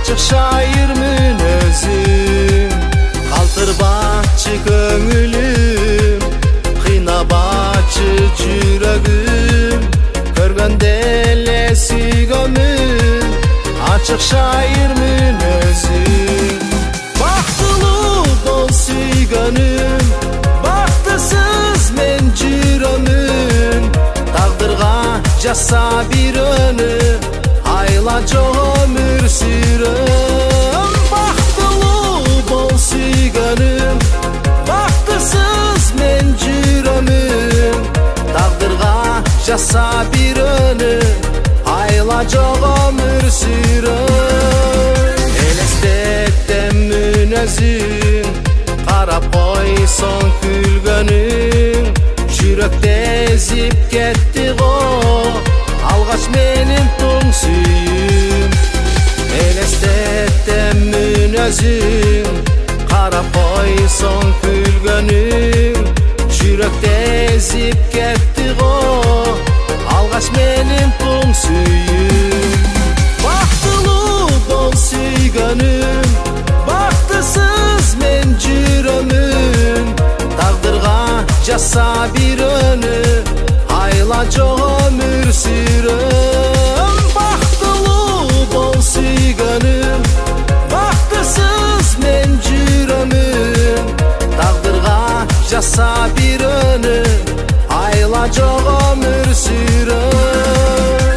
Açık şairmin özüm, kaldırbaçı köngülüm, kıynabaçı жүрөгüm, көргөндө эле сүйгөнмүн. Açık şairmin özüm, baktılуу бол сүйгөнүм, бактысыз мен жүрөмүн. Тагдырга жазса бир өнү, айла жок өмүр сүрөм. Бактылуу бол сүйгөнүм, бактысыз мен жүрөмүн. Тагдырга жазса бир өнү, айла жок өмүр сүрөм. Элестеттем мүнөзүң, карап койсоң күлгөнүң. Жүрөктө эзип кетти го, алгач менин туң сүйүм. Элестеттем мүнөзүң, карап койсоң күлгөнүң. Жүрөктө эзип кетти го, алгач менин туң сүйүм. Бактылуу бол сүйгөнүм, бактысыз мен жүрөмүн. Тагдырга жазса бир өнү, айла жок өмүр сүрөм. Бактылуу бол сүйгөнүм, бактысыз мен жүрөмүн. Тагдырга жазса бир өнү, айла жок өмүр сүрөм.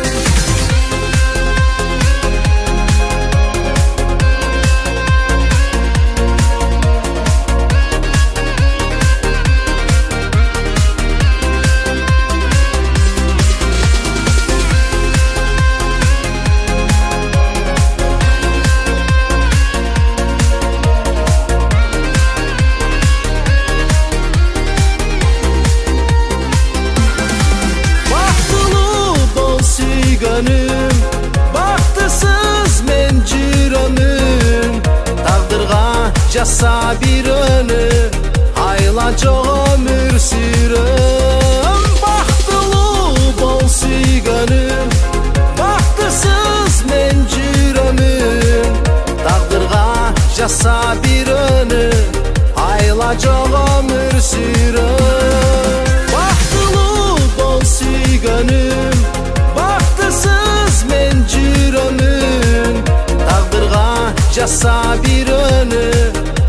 Baktısız men жүрөмүн. Тагдырга жазса бир өнү, айла жок өмүр сүрөм. Бактылуу бол сүйгөнүм, бактысыз мен жүрөмүн. Тагдырга жазса бир өнү, айла жок өмүр сүрөм. Бактылуу бол сүйгөнүм, бактысыз мен жүрөмүн. Тагдырга жазса бир өнү,